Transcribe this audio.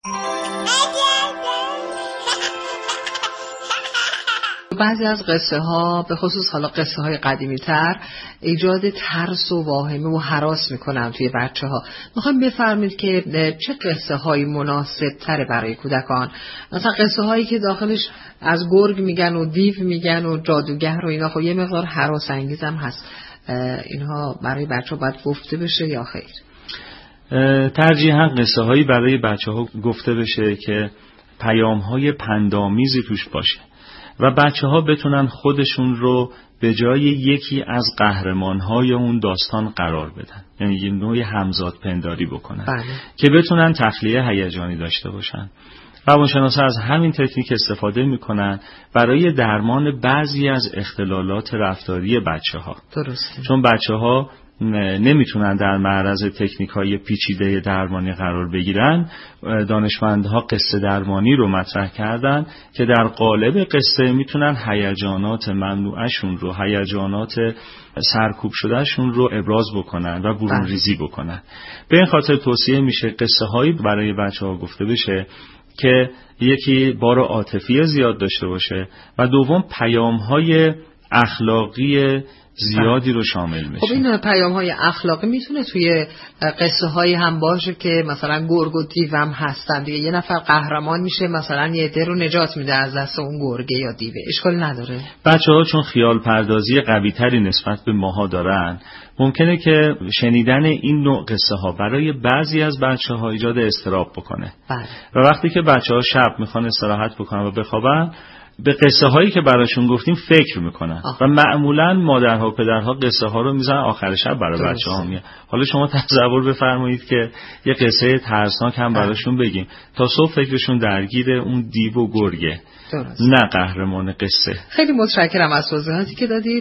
بعضی از قصه ها به خصوص حالا قصه های قدیمی تر ایجاد ترس و واهمه و هراس میکنن توی بچه ها. میخوایم بفرمایید که چه قصه هایی مناسب تره برای کودکان؟ مثلا قصه هایی که داخلش از گرگ میگن و دیو میگن و جادوگر و اینا، خب یه مقدار هراس انگیز هم هست. اینها برای بچه ها باید گفته بشه یا خیر؟ ترجیحاً قصه هایی برای بچه ها گفته بشه که پیام های پندآمیزی توش باشه و بچه ها بتونن خودشون رو به جای یکی از قهرمان‌های اون داستان قرار بدن، یعنی یه نوعی همزاد پنداری بکنن. بله. که بتونن تخلیه هیجانی داشته باشن. روانشناسا از همین تکنیک استفاده میکنن برای درمان بعضی از اختلالات رفتاری بچه ها. درسته. چون بچه ها نمیتونن در معرض تکنیک‌های پیچیده درمانی قرار بگیرن، دانشمندها قصه درمانی رو مطرح کردن که در قالب قصه میتونن هیجانات ممنوعشون رو، هیجانات سرکوب شدهشون رو ابراز بکنن و برون ریزی بکنن. به این خاطر توصیه میشه قصه هایی برای بچه ها گفته بشه که یکی بار عاطفی زیاد داشته باشه و دوم پیام های اخلاقی زیادی رو شامل میشه. خب این پیام‌های اخلاقی میتونه توی قصه هایی هم باشه که مثلا گرگ و دیو هم هستن دیگه، یه نفر قهرمان میشه مثلا یه عده رو نجات میده از دست اون گرگه یا دیوه، اشکال نداره؟ بچه‌ها چون خیال پردازی قوی تری نسبت به ماها دارن، ممکنه که شنیدن این نوع قصه ها برای بعضی از بچه‌ها ایجاد اضطراب بکنه. بله. و وقتی که بچه‌ها شب میخوان استراحت بکنن و بخوابن، به قصه هایی که براشون گفتیم فکر میکنن و معمولا مادرها و پدرها قصه ها رو میزنن آخر شب برای بچه ها میاد. حالا شما تصور بفرمایید که یه قصه ترسناک هم براشون بگیم تا صبح فکرشون درگیر اون دیو و گرگه، نه قهرمان قصه. خیلی متشکرم از توضیحاتی که دادید.